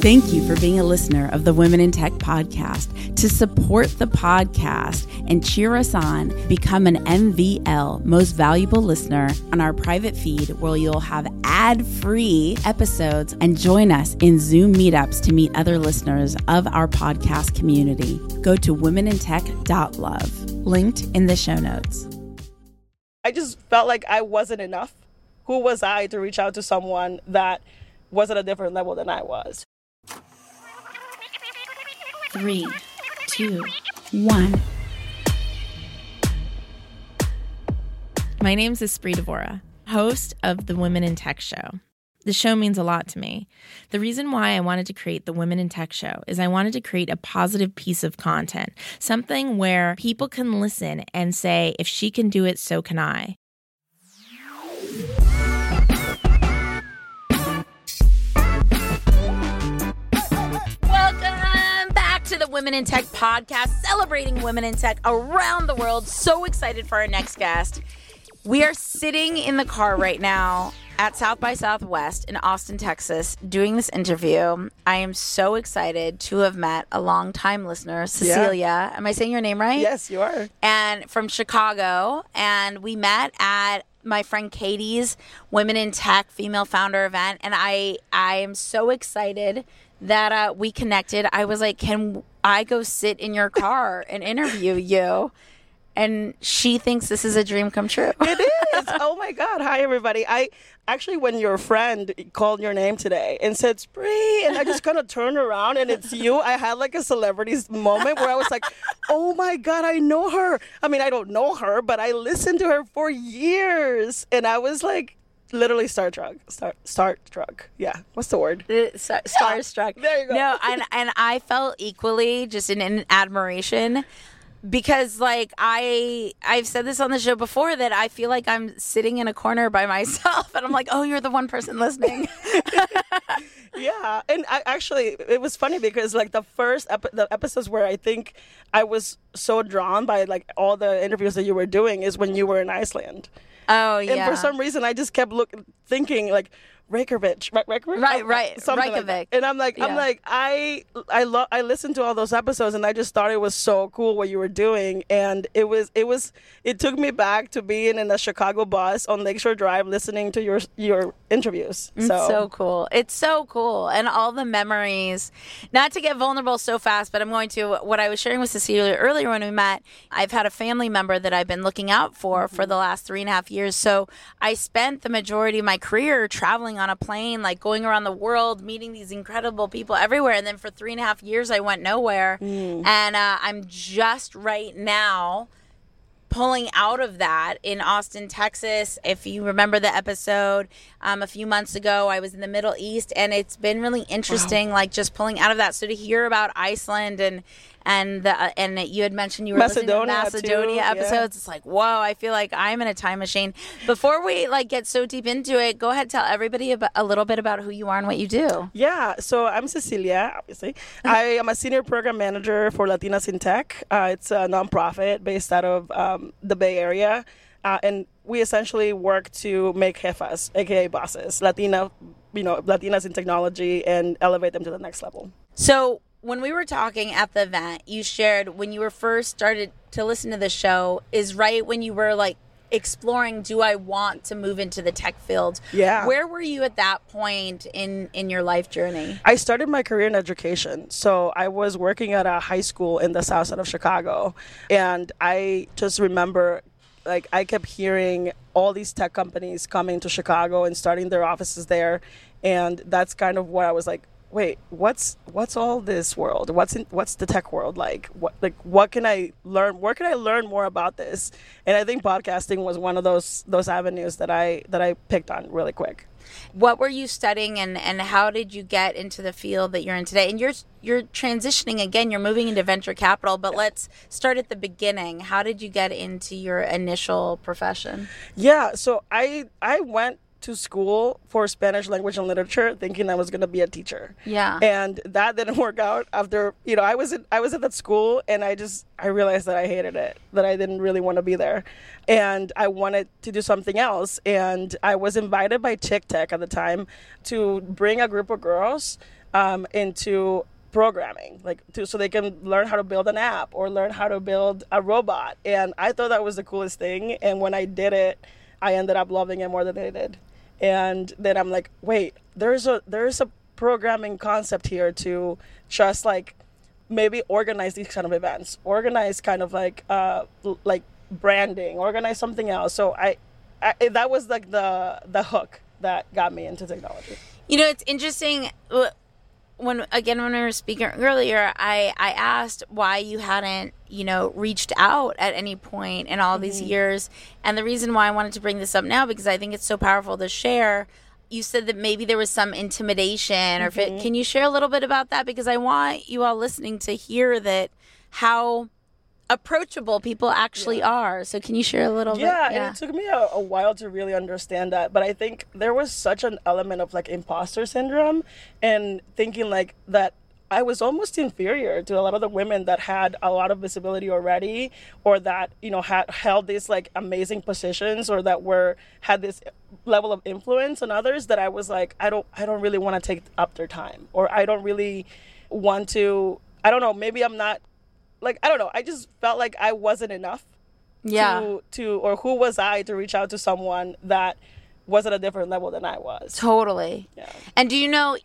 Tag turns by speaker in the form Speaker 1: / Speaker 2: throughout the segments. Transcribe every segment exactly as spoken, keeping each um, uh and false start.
Speaker 1: Thank you for being a listener of the Women in Tech podcast. To support the podcast and cheer us on, become an M V L, Most Valuable Listener, on our private feed where you'll have ad-free episodes and join us in Zoom meetups to meet other listeners of our podcast community. Go to women in tech dot love, linked in the show notes.
Speaker 2: I just felt like I wasn't enough. Who was I to reach out to someone that was at a different level than I was?
Speaker 1: Three, two, one. My name's Espree Devora, host of the Women in Tech Show. The show means a lot to me. The reason why I wanted to create the Women in Tech Show is I wanted to create a positive piece of content, something where people can listen and say, if she can do it, so can I. Welcome back to the Women in Tech podcast, celebrating women in tech around the world. So excited for our next guest. We are sitting in the car right now at South by Southwest in Austin, Texas, doing this interview. I am so excited to have met a longtime listener, Cecilia. Yeah. Am I saying your name right?
Speaker 2: Yes, you are.
Speaker 1: And from Chicago. And we met at my friend Katie's Women in Tech Female Founder event. And I, I am so excited that uh, we connected. I was like, can I go sit in your car and interview you? And she thinks this is a dream come true.
Speaker 2: It is. Oh, my God. Hi, everybody. I actually, when your friend called your name today and said, Spree, and I just kind of turned around and it's you, I had like a celebrity moment where I was like, oh, my God, I know her. I mean, I don't know her, but I listened to her for years. And I was like, literally starstruck. Star, starstruck. Yeah. What's the word?
Speaker 1: Uh, star, starstruck.
Speaker 2: Yeah. There you go.
Speaker 1: No, and, and I felt equally just in, in admiration. Because, like, I, I've said this on the show before that I feel like I'm sitting in a corner by myself. And I'm like, oh, you're the one person listening.
Speaker 2: Yeah. And I actually, it was funny because, like, the first ep- the episodes where I think I was so drawn by, like, all the interviews that you were doing is when you were in Iceland.
Speaker 1: Oh, yeah.
Speaker 2: And for some reason, I just kept look, thinking, like, Reykjavik, Reykjavik,
Speaker 1: right, right,
Speaker 2: something
Speaker 1: Reykjavik.
Speaker 2: Like and I'm like, yeah. I'm like, I, I love, I listened to all those episodes, and I just thought it was so cool what you were doing, and it was, it was, it took me back to being in a Chicago bus on Lakeshore Drive, listening to your your interviews.
Speaker 1: It's
Speaker 2: so.
Speaker 1: so cool. It's so cool, and all the memories. Not to get vulnerable so fast, but I'm going to. What I was sharing with Cecilia earlier when we met, I've had a family member that I've been looking out for mm-hmm. for the last three and a half years. So I spent the majority of my career traveling on a plane, like going around the world, meeting these incredible people everywhere. And then for three and a half years, I went nowhere. Mm. And uh, I'm just right now pulling out of that in Austin, Texas. If you remember the episode um, a few months ago, I was in the Middle East, and it's been really interesting, wow. like just pulling out of that. So to hear about Iceland and and the, uh, and you had mentioned you were
Speaker 2: Macedonia
Speaker 1: listening to Macedonia
Speaker 2: too,
Speaker 1: episodes.
Speaker 2: Yeah.
Speaker 1: It's like, whoa, I feel like I'm in a time machine. Before we like get so deep into it, go ahead, tell everybody about, a little bit about who you are and what you do.
Speaker 2: Yeah, so I'm Cecilia, obviously. I am a senior program manager for Latinas in Tech. Uh, it's a nonprofit based out of um, the Bay Area. Uh, and we essentially work to make jefas, aka bosses, Latina, you know, Latinas in technology, and elevate them to the next level.
Speaker 1: So when we were talking at the event, you shared when you were first started to listen to the show is right when you were like exploring, do I want to move into the tech field?
Speaker 2: Yeah.
Speaker 1: Where were you at that point in, in your life journey?
Speaker 2: I started my career in education. So I was working at a high school in the south side of Chicago. And I just remember, like, I kept hearing all these tech companies coming to Chicago and starting their offices there. And that's kind of what I was like, wait, what's what's all this world? What's in, what's the tech world like? What like what can I learn? Where can I learn more about this? And I think podcasting was one of those those avenues that I that I picked on really quick.
Speaker 1: What were you studying, and, and how did you get into the field that you're in today? And you're you're transitioning again. You're moving into venture capital, but let's start at the beginning. How did you get into your initial profession?
Speaker 2: Yeah, so I I went to school for Spanish language and literature thinking I was going to be a teacher.
Speaker 1: Yeah.
Speaker 2: And that didn't work out after, you know, I was in, I was at that school and I just, I realized that I hated it, that I didn't really want to be there. And I wanted to do something else. And I was invited by Chick Tech at the time to bring a group of girls um, into programming, like to, so they can learn how to build an app or learn how to build a robot. And I thought that was the coolest thing. And when I did it, I ended up loving it more than they did. And then I'm like, wait, there's a there's a programming concept here to just like maybe organize these kind of events, organize kind of like uh, like branding, organize something else. So I, I that was like the the hook that got me into technology.
Speaker 1: You know, it's interesting. When again, when we were speaking earlier, I, I asked why you hadn't, you know, reached out at any point in all mm-hmm. these years. And the reason why I wanted to bring this up now, because I think it's so powerful to share. You said that maybe there was some intimidation or mm-hmm. Can you share a little bit about that? Because I want you all listening to hear that how approachable people actually yeah. are. So can you share a little
Speaker 2: yeah,
Speaker 1: bit?
Speaker 2: Yeah, and it took me a, a while to really understand that. But I think there was such an element of like imposter syndrome and thinking like that I was almost inferior to a lot of the women that had a lot of visibility already, or that, you know, had held these like amazing positions, or that were had this level of influence on others, that I was like, I don't I don't really want to take up their time, or I don't really want to, I don't know, maybe I'm not like, I don't know. I just felt like I wasn't enough
Speaker 1: yeah.
Speaker 2: to, to, or who was I to reach out to someone that was at a different level than I was.
Speaker 1: Totally.
Speaker 2: Yeah.
Speaker 1: And do you know,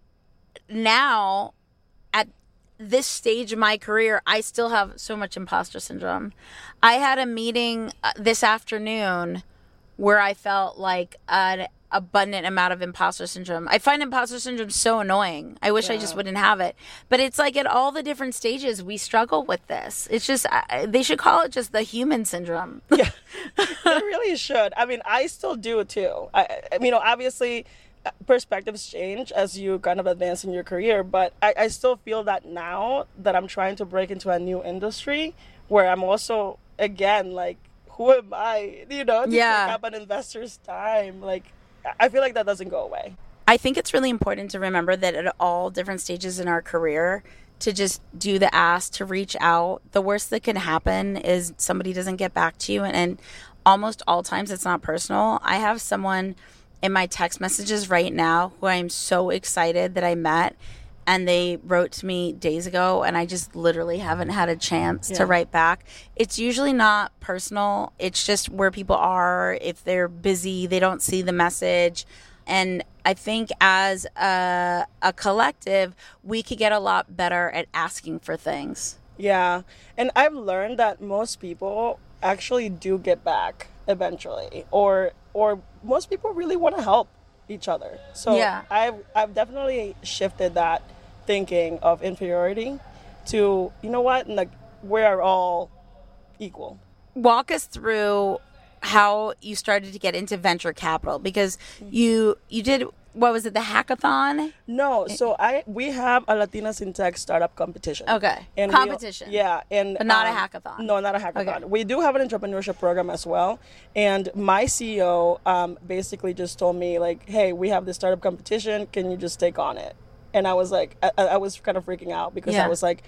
Speaker 1: now at this stage of my career, I still have so much imposter syndrome. I had a meeting uh, this afternoon where I felt like an abundant amount of imposter syndrome. I find imposter syndrome so annoying. I wish yeah. I just wouldn't have it. But it's like at all the different stages we struggle with this. It's just, uh, they should call it just the human syndrome.
Speaker 2: Yeah, they really should. I mean, I still do it too. I, I mean, you know, obviously perspectives change as you kind of advance in your career, but I, I still feel that now that I'm trying to break into a new industry where I'm also, again, like, who am I, you know, to
Speaker 1: yeah.
Speaker 2: take up an investor's time? Like, I feel like that doesn't go away.
Speaker 1: I think it's really important to remember that at all different stages in our career, to just do the ask, to reach out. The worst that can happen is somebody doesn't get back to you. And, and almost all times it's not personal. I have someone in my text messages right now who I'm so excited that I met, and they wrote to me days ago, and I just literally haven't had a chance yeah. to write back. It's usually not personal. It's just where people are. If they're busy, they don't see the message. And I think as a, a collective, we could get a lot better at asking for things.
Speaker 2: Yeah. And I've learned that most people actually do get back eventually, or or most people really want to help each other. So
Speaker 1: yeah.
Speaker 2: I've I've definitely shifted that thinking of inferiority to, you know what, like, we're all equal.
Speaker 1: Walk us through how you started to get into venture capital, because you you did, what was it, the hackathon?
Speaker 2: No, so I we have a Latinas in Tech startup competition.
Speaker 1: Okay,
Speaker 2: and
Speaker 1: competition.
Speaker 2: We, yeah, and
Speaker 1: but not
Speaker 2: um,
Speaker 1: a hackathon.
Speaker 2: No, not a hackathon.
Speaker 1: Okay.
Speaker 2: We do have an entrepreneurship program as well, and my C E O um, basically just told me like, "Hey, we have this startup competition. Can you just take on it?" And I was like, I, I was kind of freaking out because
Speaker 1: yeah.
Speaker 2: I was like,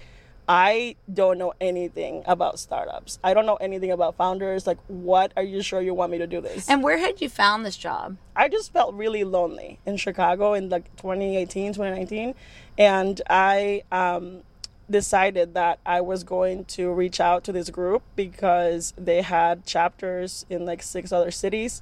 Speaker 2: I don't know anything about startups. I don't know anything about founders. Like, what are you sure you want me to do this?
Speaker 1: And where had you found this job?
Speaker 2: I just felt really lonely in Chicago in like twenty eighteen, twenty nineteen. And I um, decided that I was going to reach out to this group because they had chapters in like six other cities.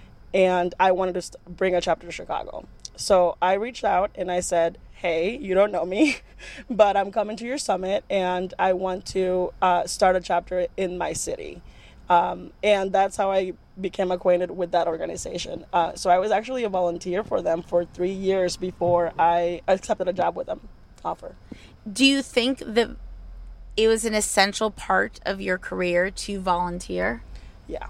Speaker 2: And I wanted to st- bring a chapter to Chicago. So I reached out and I said, hey, you don't know me, but I'm coming to your summit and I want to uh, start a chapter in my city. Um, and that's how I became acquainted with that organization. Uh, so I was actually a volunteer for them for three years before I accepted a job with them offer.
Speaker 1: Do you think that it was an essential part of your career to volunteer?
Speaker 2: Yeah.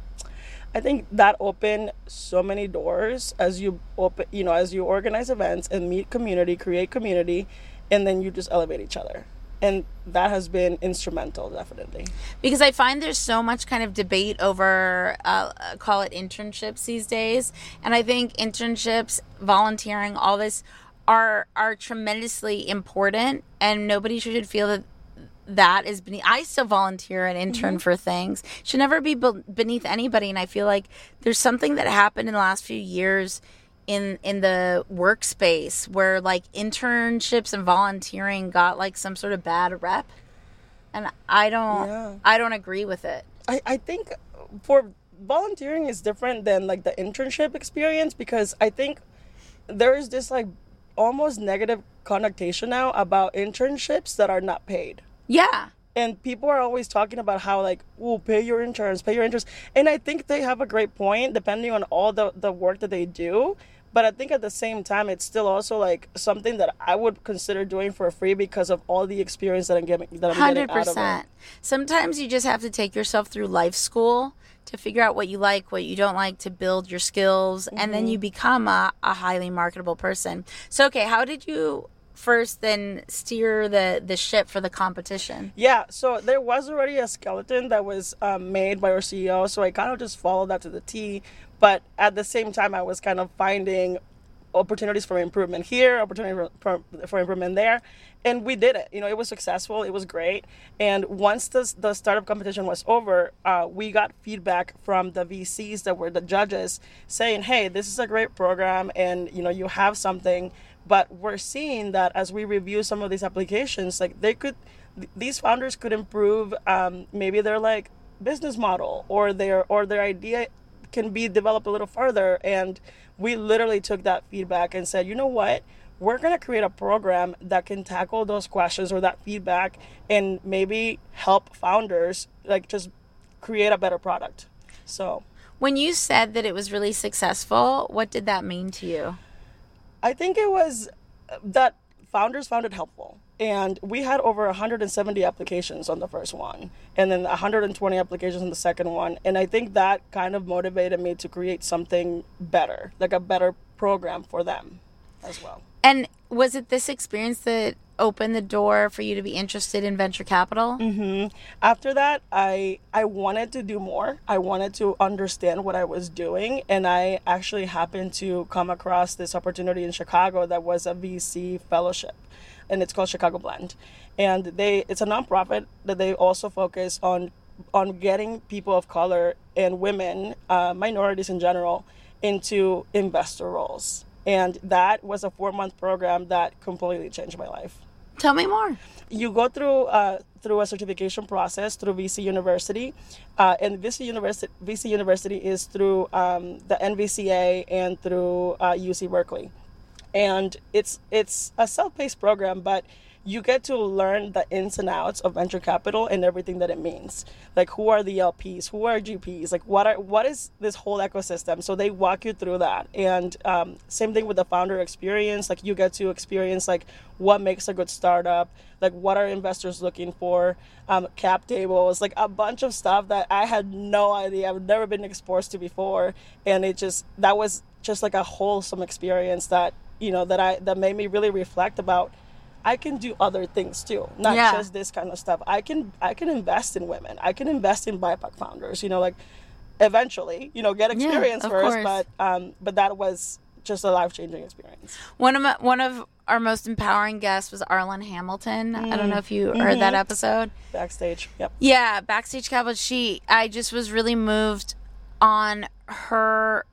Speaker 2: I think that opened so many doors as you open, you know, as you organize events and meet community, create community, and then you just elevate each other. And that has been instrumental, definitely.
Speaker 1: Because I find there's so much kind of debate over, uh, call it internships these days. And I think internships, volunteering, all this are are tremendously important. And nobody should feel that that is beneath. I still volunteer and intern mm-hmm. for things. Should never be be- beneath anybody. And I feel like there's something that happened in the last few years in in the workspace where like internships and volunteering got like some sort of bad rep, and I don't yeah. I don't agree with it.
Speaker 2: I, I think for volunteering is different than like the internship experience, because I think there is this like almost negative connotation now about internships that are not paid.
Speaker 1: Yeah.
Speaker 2: And people are always talking about how, like, oh, pay your interns, pay your interns. And I think they have a great point, depending on all the, the work that they do. But I think at the same time, it's still also, like, something that I would consider doing for free because of all the experience that I'm getting, that I'm getting out of it.
Speaker 1: Sometimes you just have to take yourself through life school to figure out what you like, what you don't like, to build your skills. Mm-hmm. And then you become a, a highly marketable person. So, okay, how did you first then steer the the ship for the competition?
Speaker 2: Yeah, so there was already a skeleton that was um, made by our C E O, so I kind of just followed that to the T. But at the same time, I was kind of finding opportunities for improvement here, opportunity for, for, for improvement there, and we did it. You know, it was successful, it was great. And once the the startup competition was over, uh, we got feedback from the V Cs that were the judges saying, hey, this is a great program, and you know, you have something. But we're seeing that as we review some of these applications, like they could, these founders could improve um, maybe their like business model, or their or their idea can be developed a little further. And we literally took that feedback and said, you know what, we're going to create a program that can tackle those questions or that feedback and maybe help founders like just create a better product. So
Speaker 1: when you said that it was really successful, what did that mean to you?
Speaker 2: I think it was that founders found it helpful. And we had over one hundred seventy applications on the first one, and then one hundred twenty applications on the second one. And I think that kind of motivated me to create something better, like a better program for them as well.
Speaker 1: And was it this experience that opened the door for you to be interested in venture capital?
Speaker 2: Mm-hmm. After that, I I wanted to do more. I wanted to understand what I was doing. And I actually happened to come across this opportunity in Chicago that was a V C fellowship. And it's called Chicago Blend. And they it's a nonprofit that they also focus on on getting people of color and women, uh, minorities in general, into investor roles. And that was a four-month program that completely changed my life.
Speaker 1: Tell me more.
Speaker 2: You go through uh, through a certification process through V C University, uh, and V C University V C University is through um, the N V C A and through uh, U C Berkeley, and it's it's a self-paced program, but you get to learn the ins and outs of venture capital and everything that it means. Like, who are the L Ps? Who are G Ps? Like, what are what is this whole ecosystem? So they walk you through that. And um, same thing with the founder experience. Like, you get to experience, like, what makes a good startup? Like, what are investors looking for? Um, cap tables, like a bunch of stuff that I had no idea. I've never been exposed to before. And it just, that was just like a wholesome experience that, you know, that I, that made me really reflect about I can do other things too, not yeah. just this kind of stuff. I can I can invest in women. I can invest in B I P O C founders. You know, like eventually, you know, get experience
Speaker 1: yeah,
Speaker 2: first.
Speaker 1: Course.
Speaker 2: But um, but that was just a life changing experience.
Speaker 1: One of my, one of our most empowering guests was Arlen Hamilton. Mm. I don't know if you mm-hmm. heard that episode.
Speaker 2: Backstage, yep.
Speaker 1: Yeah, Backstage Capital. She, I just was really moved on her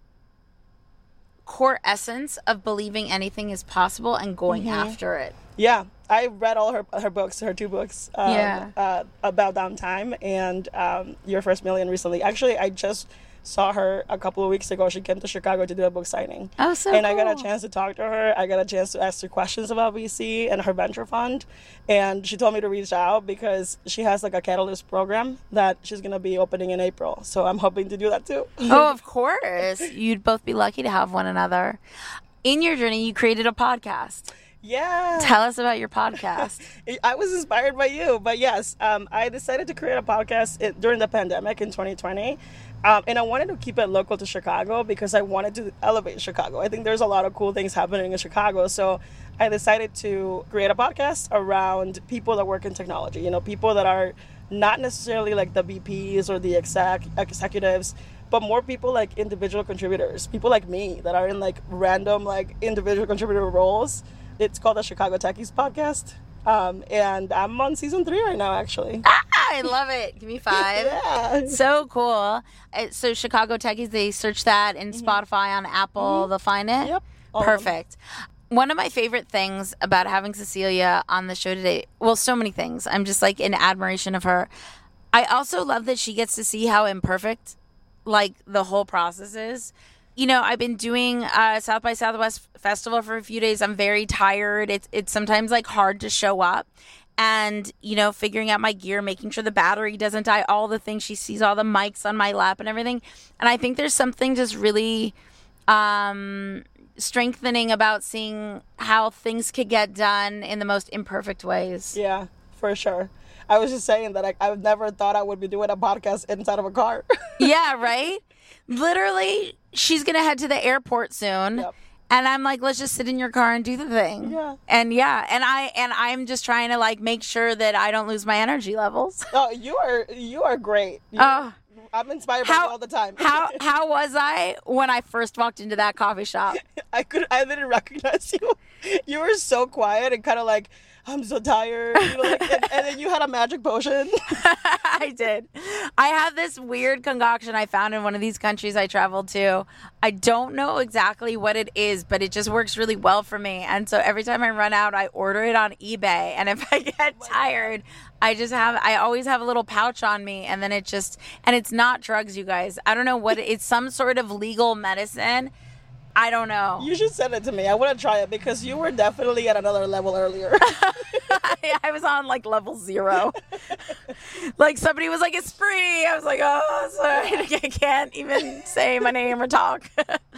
Speaker 1: core essence of believing anything is possible and going mm-hmm. after it.
Speaker 2: Yeah, I read all her her books, her two books um,
Speaker 1: yeah.
Speaker 2: uh, about downtime and um, Your First Million recently. Actually, I just saw her a couple of weeks ago. She came to Chicago to do a book signing.
Speaker 1: Oh, so
Speaker 2: And
Speaker 1: cool.
Speaker 2: I got a chance to talk to her. I got a chance to ask her questions about V C and her venture fund. And she told me to reach out because she has like a Catalyst program that she's going to be opening in April. So I'm hoping to do that too.
Speaker 1: Oh, of course. You'd both be lucky to have one another. In your journey, you created a podcast.
Speaker 2: Yeah.
Speaker 1: Tell us about your podcast.
Speaker 2: I was inspired by you, but yes, um, I decided to create a podcast during the pandemic in twenty twenty. Um, and I wanted to keep it local to Chicago because I wanted to elevate Chicago. I think there's a lot of cool things happening in Chicago. So I decided to create a podcast around people that work in technology, you know, people that are not necessarily like the V Ps or the exec executives, but more people like individual contributors, people like me that are in like random like individual contributor roles. It's called the Chicago Techies Podcast. Um, and I'm on season three right now, actually.
Speaker 1: Ah! I love it. Give me five.
Speaker 2: Yeah.
Speaker 1: So cool. Uh, So Chicago Techies, they search that in
Speaker 2: Mm-hmm.
Speaker 1: Spotify, on Apple,
Speaker 2: Mhm.
Speaker 1: they'll find it?
Speaker 2: Yep. All of them.
Speaker 1: Perfect. One of my favorite things about having Cecilia on the show today, well, so many things. I'm just like in admiration of her. I also love that she gets to see how imperfect like the whole process is. You know, I've been doing uh, South by Southwest Festival for a few days. I'm very tired. It's it's sometimes like hard to show up, and you know, figuring out my gear, making sure the battery doesn't die, all the things. She sees all the mics on my lap and everything, and I think there's something just really um, strengthening about seeing how things could get done in the most imperfect ways.
Speaker 2: Yeah, for sure. I was just saying that I, I've never thought I would be doing a podcast inside of a car.
Speaker 1: Yeah, right? Literally, she's going to head to the airport soon.
Speaker 2: Yep.
Speaker 1: And I'm like, let's just sit in your car and do the thing.
Speaker 2: Yeah.
Speaker 1: And yeah, and I and I'm just trying to like make sure that I don't lose my energy levels.
Speaker 2: Oh, you are you are great. You,
Speaker 1: Oh.
Speaker 2: I'm inspired by
Speaker 1: How-
Speaker 2: you all the time.
Speaker 1: How how was I when I first walked into that coffee shop?
Speaker 2: I could I didn't recognize you. You were so quiet and kind of like, I'm so tired. You know, like, and, and then you had a magic potion.
Speaker 1: I did. I have this weird concoction I found in one of these countries I traveled to. I don't know exactly what it is, but it just works really well for me. And so every time I run out, I order it on eBay. And if I get tired, I just have, I always have a little pouch on me. And then it just, and it's not drugs, you guys. I don't know what, it, it's some sort of legal medicine. I don't know.
Speaker 2: You should send it to me. I want to try it because you were definitely at another level earlier.
Speaker 1: I, I was on like level zero. Like somebody was like, it's free. I was like, oh, sorry. I can't even say my name or talk.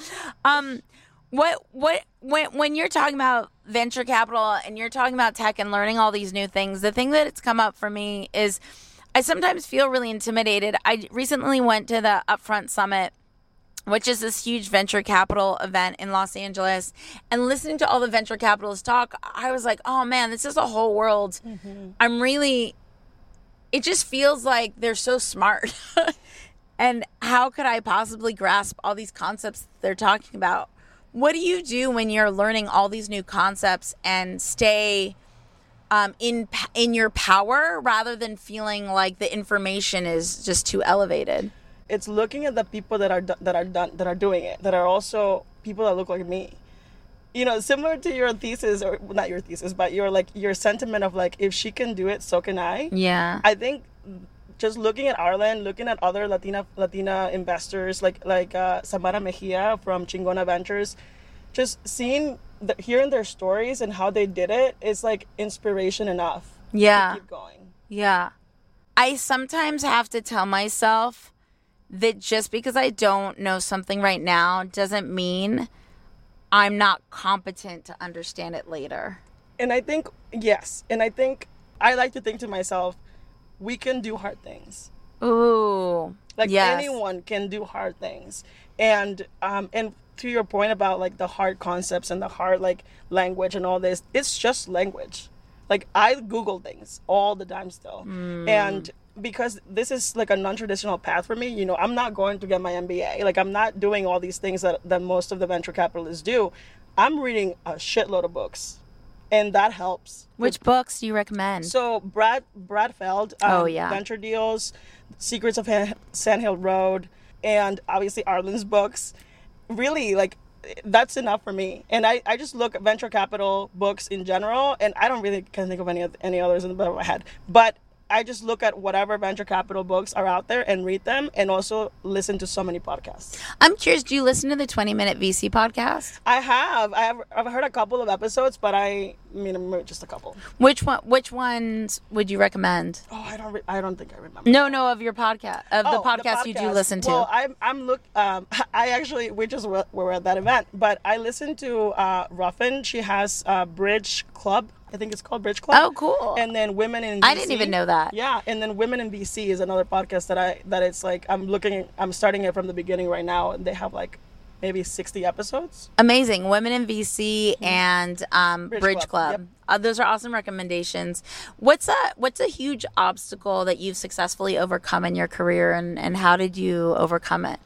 Speaker 1: um, what, what, when, when you're talking about venture capital and you're talking about tech and learning all these new things, the thing that it's come up for me is I sometimes feel really intimidated. I recently went to the Upfront Summit, which is this huge venture capital event in Los Angeles. And listening to all the venture capitalists talk, I was like, oh man, this is a whole world. Mm-hmm. I'm really, it just feels like they're so smart. And how could I possibly grasp all these concepts they're talking about? What do you do when you're learning all these new concepts and stay um, in in your power rather than feeling like the information is just too elevated?
Speaker 2: It's looking at the people that are do- that are done that are doing it, that are also people that look like me. You know, similar to your thesis, or not your thesis, but your like your sentiment of like, if she can do it, so can I.
Speaker 1: Yeah.
Speaker 2: I think just looking at Arlen, looking at other Latina Latina investors like like uh, Samara Mejia from Chingona Ventures, just seeing the, hearing their stories and how they did it is like inspiration enough.
Speaker 1: Yeah.
Speaker 2: To keep going.
Speaker 1: Yeah. I sometimes have to tell myself that just because I don't know something right now doesn't mean I'm not competent to understand it later.
Speaker 2: And I think, yes. And I think, I like to think to myself, we can do hard things.
Speaker 1: Ooh.
Speaker 2: Like
Speaker 1: yes.
Speaker 2: anyone can do hard things. And, um, and to your point about like the hard concepts and the hard like language and all this, it's just language. Like I Google things all the time still. Mm. And because this is like a non-traditional path for me, you know, I'm not going to get my M B A. Like I'm not doing all these things that, that most of the venture capitalists do. I'm reading a shitload of books, and that helps.
Speaker 1: Which books do you recommend?
Speaker 2: So Brad Brad Feld, um,
Speaker 1: oh yeah,
Speaker 2: Venture Deals, Secrets of Han- Sand Hill Road, and obviously Arlen's books. Really, like that's enough for me. And I, I just look at venture capital books in general, and I don't really can think of any any others in the back of my head, but I just look at whatever venture capital books are out there and read them, and also listen to so many podcasts.
Speaker 1: I'm curious, do you listen to the twenty minute V C podcast?
Speaker 2: I have. I have I've heard a couple of episodes, but I, I mean just a couple.
Speaker 1: Which one which ones would you recommend?
Speaker 2: Oh, I don't re- I don't think I remember.
Speaker 1: No, no, of your podcast. Of
Speaker 2: oh,
Speaker 1: the, podcast
Speaker 2: the podcast
Speaker 1: you do listen to.
Speaker 2: Well, I'm I'm look um I actually we just were, were at that event, but I listened to uh Ruffin. She has a Bridge Club. I think it's called Bridge Club.
Speaker 1: Oh, cool.
Speaker 2: And then Women in V C.
Speaker 1: I didn't even know that.
Speaker 2: Yeah, and then Women in V C is another podcast that I that it's like I'm looking I'm starting it from the beginning right now, and they have like maybe sixty episodes.
Speaker 1: Amazing. Women in V C and um, Bridge, Bridge Club. Club.
Speaker 2: Yep.
Speaker 1: Uh, those are awesome recommendations. What's a what's a huge obstacle that you've successfully overcome in your career, and, and how did you overcome it?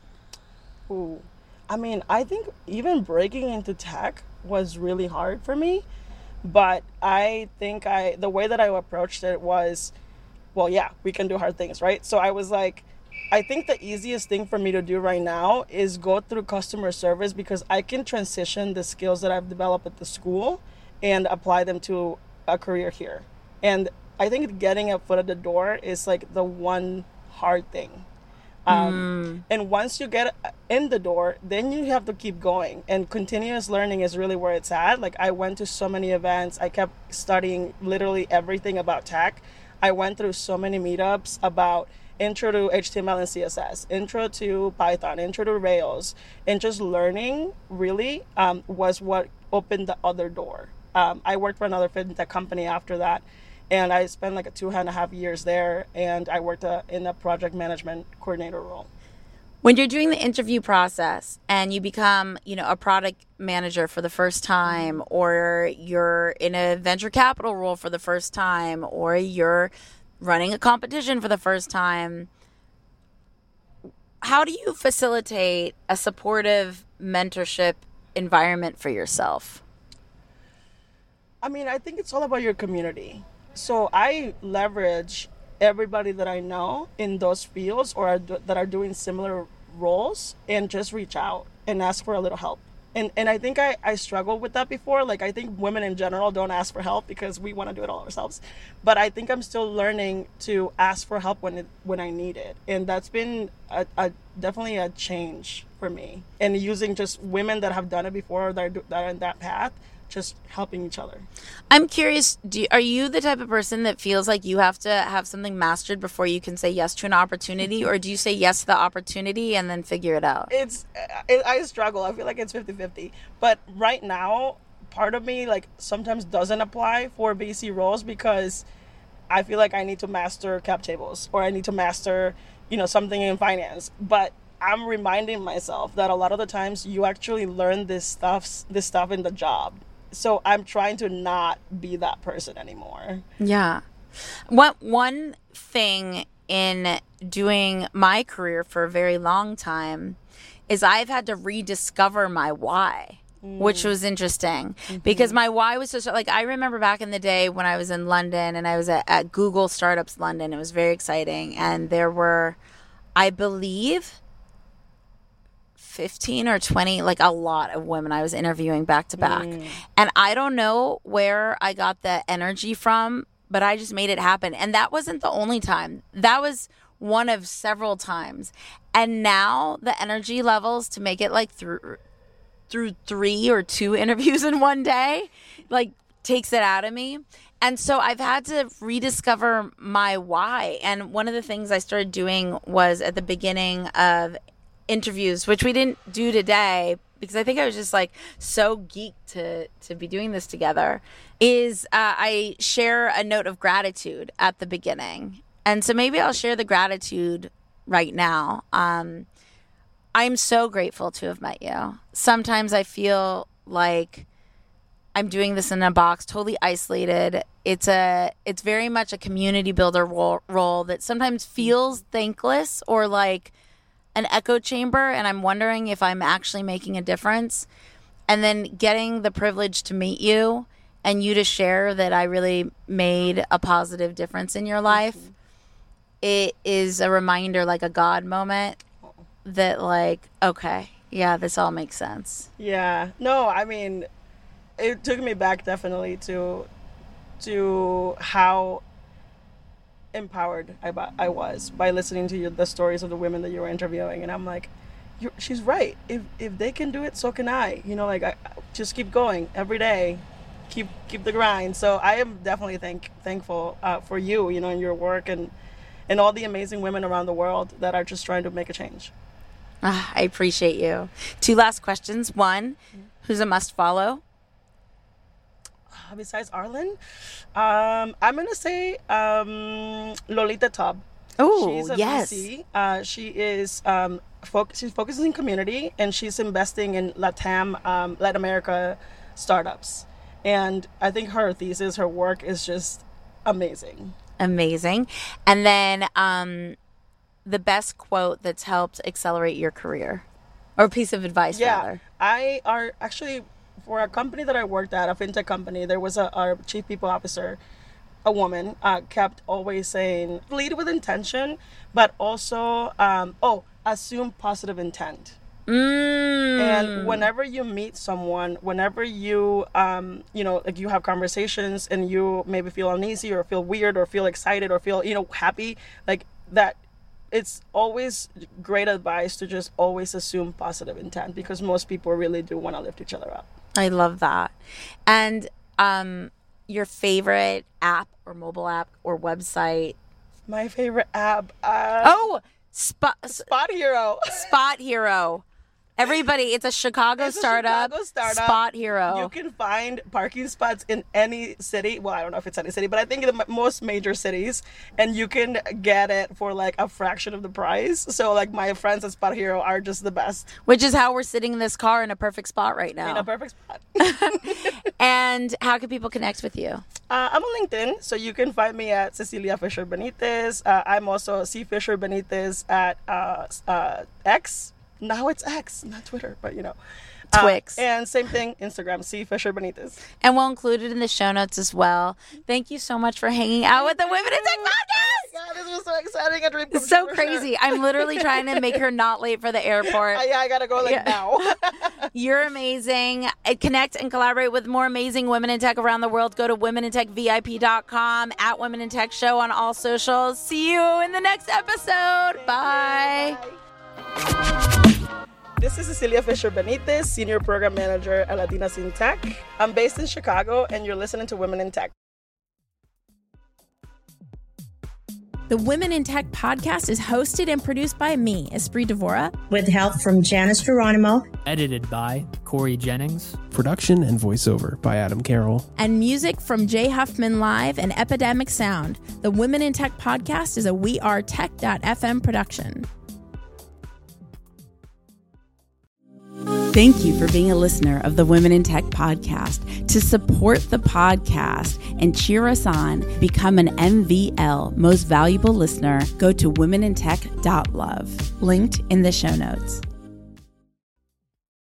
Speaker 2: Ooh. I mean, I think even breaking into tech was really hard for me. But I think I the way that I approached it was well, yeah, we can do hard things, right? So I was like, I think the easiest thing for me to do right now is go through customer service, because I can transition the skills that I've developed at the school and apply them to a career here. And I think getting a foot at the door is like the one hard thing. Um, mm. And once you get in the door, then you have to keep going. And continuous learning is really where it's at. Like, I went to so many events. I kept studying literally everything about tech. I went through so many meetups about intro to H T M L and C S S, intro to Python, intro to Rails. And just learning really um, was what opened the other door. Um, I worked for another fintech company after that. And I spent like a two and a half years there, and I worked uh, in a project management coordinator role.
Speaker 1: When you're doing the interview process and you become, you know, a product manager for the first time, or you're in a venture capital role for the first time, or you're running a competition for the first time, how do you facilitate a supportive mentorship environment for yourself?
Speaker 2: I mean, I think it's all about your community. So I leverage everybody that I know in those fields or are do, that are doing similar roles, and just reach out and ask for a little help. And and I think I, I struggled with that before. Like, I think women in general don't ask for help because we want to do it all ourselves. But I think I'm still learning to ask for help when it, when I need it. And that's been a, a definitely a change for me. And using just women that have done it before, that are, that are in that path, just helping each other.
Speaker 1: I'm curious, do you, are you the type of person that feels like you have to have something mastered before you can say yes to an opportunity, or do you say yes to the opportunity and then figure it out?
Speaker 2: It's it, I struggle. I feel like it's fifty-fifty. But right now, part of me like sometimes doesn't apply for B C roles because I feel like I need to master cap tables, or I need to master, you know, something in finance. But I'm reminding myself that a lot of the times you actually learn this stuff this stuff in the job. So I'm trying to not be that person anymore.
Speaker 1: Yeah. What one thing in doing my career for a very long time is I've had to rediscover my why, mm. which was interesting mm-hmm. because my why was just like, I remember back in the day when I was in London and I was at, at Google Startups London. It was very exciting. And there were, I believe, fifteen or twenty, like a lot of women I was interviewing back to back. Mm. And I don't know where I got the energy from, but I just made it happen. And that wasn't the only time. That was one of several times. And now the energy levels to make it like through through three or two interviews in one day, like takes it out of me. And so I've had to rediscover my why. And one of the things I started doing was at the beginning of interviews, which we didn't do today because I think I was just like so geeked to to be doing this together, is uh, I share a note of gratitude at the beginning. And so maybe I'll share the gratitude right now. Um, I'm so grateful to have met you. Sometimes I feel like I'm doing this in a box, totally isolated. It's a it's very much a community builder role, role that sometimes feels thankless or like an echo chamber, and I'm wondering if I'm actually making a difference. And then getting the privilege to meet you and you to share that I really made a positive difference in your life, mm-hmm. it is a reminder, like a God moment, that like, okay, yeah, this all makes sense.
Speaker 2: Yeah. No, I mean, it took me back definitely to to how empowered I, I was by listening to you, the stories of the women that you were interviewing, and I'm like, You're, she's right. If if they can do it, so can I. You know, like I, just keep going every day, keep keep the grind. So I am definitely thank thankful uh, for you, you know, and your work and and all the amazing women around the world that are just trying to make a change.
Speaker 1: Ah, I appreciate you. Two last questions. One, who's a must follow?
Speaker 2: Besides Arlen, um, I'm gonna say um, Lolita Tubb.
Speaker 1: Oh,
Speaker 2: she's a
Speaker 1: yes.
Speaker 2: V C. Uh, she is um, fo- she's focusing in community, and she's investing in LATAM, um, Latin America startups. And I think her thesis, her work is just amazing.
Speaker 1: Amazing. And then um, the best quote that's helped accelerate your career, or piece of advice,
Speaker 2: yeah,
Speaker 1: rather.
Speaker 2: I are actually. For a company that I worked at, a fintech company, there was a our chief people officer. a woman, uh, kept always saying, lead with intention, but also, um, oh, assume positive intent.
Speaker 1: Mm.
Speaker 2: And whenever you meet someone, whenever you, um, you know, like you have conversations and you maybe feel uneasy or feel weird or feel excited or feel, you know, happy, like that, it's always great advice to just always assume positive intent, because most people really do want to lift each other up.
Speaker 1: I love that. And um, your favorite app or mobile app or website?
Speaker 2: My favorite app. Uh,
Speaker 1: oh, Spot
Speaker 2: Spot Hero.
Speaker 1: Spot Hero. Everybody, it's a Chicago
Speaker 2: it's
Speaker 1: startup.
Speaker 2: A Chicago startup.
Speaker 1: Spot Hero.
Speaker 2: You can find parking spots in any city. Well, I don't know if it's any city, but I think in the most major cities, and you can get it for like a fraction of the price. So like my friends at Spot Hero are just the best.
Speaker 1: Which is how we're sitting in this car in a perfect spot right now.
Speaker 2: In a perfect spot.
Speaker 1: And how can people connect with you?
Speaker 2: Uh, I'm on LinkedIn, so you can find me at Cecilia Fisher Benitez. Uh, I'm also C Fisher Benitez at uh, uh, X. Now it's X, not Twitter, but you know.
Speaker 1: Twix.
Speaker 2: Uh, and same thing, Instagram, C Fisher Benitez.
Speaker 1: And we'll include it in the show notes as well. Thank you so much for hanging out with the Women in Tech Podcast.
Speaker 2: Oh my God, this was so exciting. A dream come
Speaker 1: It's so
Speaker 2: true.
Speaker 1: crazy. I'm literally trying to make her not late for the airport.
Speaker 2: Uh, yeah, I gotta go like
Speaker 1: Yeah.
Speaker 2: now.
Speaker 1: You're amazing. Uh, Connect and collaborate with more amazing women in tech around the world. Go to women in tech V I P dot com, at Women in Tech Show on all socials. See you in the next episode. Bye.
Speaker 2: Bye. This is Cecilia Fisher Benitez, Senior Program Manager at Latinas in Tech. I'm based in Chicago, and you're listening to Women in Tech.
Speaker 3: The Women in Tech podcast is hosted and produced by me, Esprit Devora,
Speaker 4: with help from Janice Geronimo.
Speaker 5: Edited by Corey Jennings.
Speaker 6: Production and voiceover by Adam Carroll.
Speaker 3: And music from Jay Huffman Live and Epidemic Sound. The Women in Tech podcast is a we are tech dot f m production.
Speaker 7: Thank you for being a listener of the Women in Tech podcast. To support the podcast and cheer us on, become an M V L, Most Valuable Listener, go to women in tech dot love, linked in the show notes.